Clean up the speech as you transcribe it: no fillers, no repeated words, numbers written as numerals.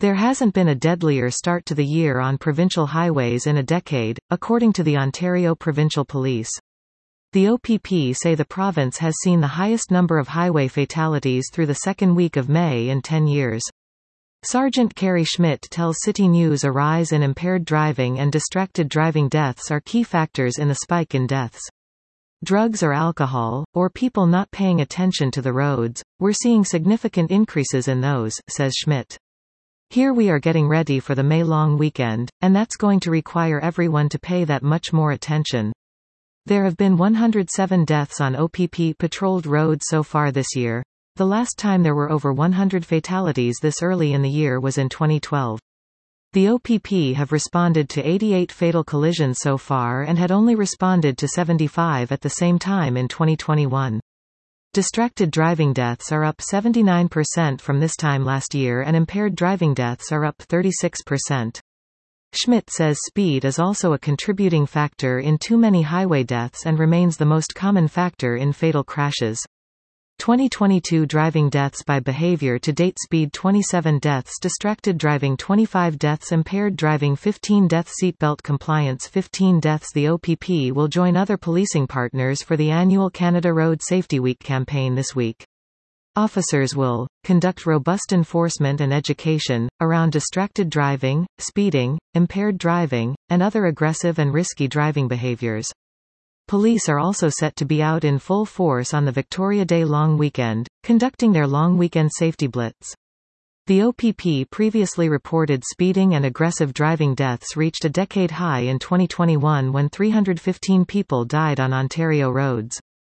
There hasn't been a deadlier start to the year on provincial highways in a decade, according to the Ontario Provincial Police. The OPP say the province has seen the highest number of highway fatalities through the second week of May in 10 years. Sergeant Carrie Schmidt tells City News a rise in impaired driving and distracted driving deaths are key factors in the spike in deaths. Drugs or alcohol, or people not paying attention to the roads, we're seeing significant increases in those, says Schmidt. Here we are getting ready for the May long weekend, and that's going to require everyone to pay that much more attention. There have been 107 deaths on OPP-patrolled roads so far this year. The last time there were over 100 fatalities this early in the year was in 2012. The OPP have responded to 88 fatal collisions so far and had only responded to 75 at the same time in 2021. Distracted driving deaths are up 79% from this time last year and impaired driving deaths are up 36%. Schmidt says speed is also a contributing factor in too many highway deaths and remains the most common factor in fatal crashes. 2022 driving deaths by behavior to date: speed 27 deaths, distracted driving 25 deaths, impaired driving 15 deaths, seatbelt compliance 15 deaths. The OPP will join other policing partners for the annual Canada Road Safety Week campaign this week. Officers will conduct robust enforcement and education around distracted driving, speeding, impaired driving, and other aggressive and risky driving behaviors. Police are also set to be out in full force on the Victoria Day long weekend, conducting their long weekend safety blitz. The OPP previously reported speeding and aggressive driving deaths reached a decade high in 2021 when 315 people died on Ontario roads.